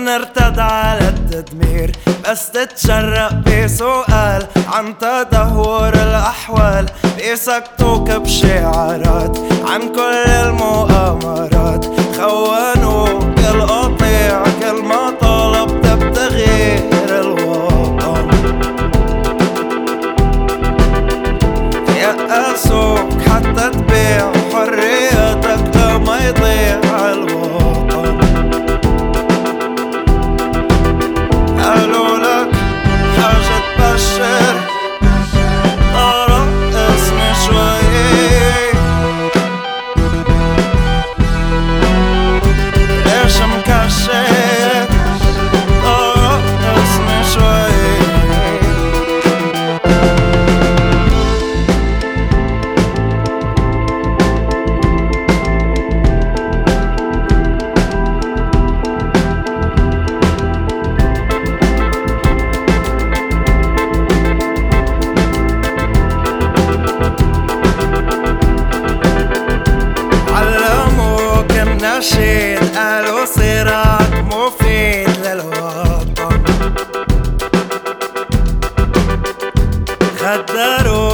نرتد على التدمير، بس تتجرأ بسؤال عن تدهور الأحوال. بيسكتوك بشعارات عن كل المؤامرات، خونوك القطيع كل ما طلبت بتغيير الوطن. يأسوك حتى تبيع حريتك لما يضيع الوطن. قالوا لك حاجة تبشر، طرق اسمي شوي، ليش مكشف؟ طرق اسمي شوي. نشيد قالوا صراعك مفيد للوطن، خدروا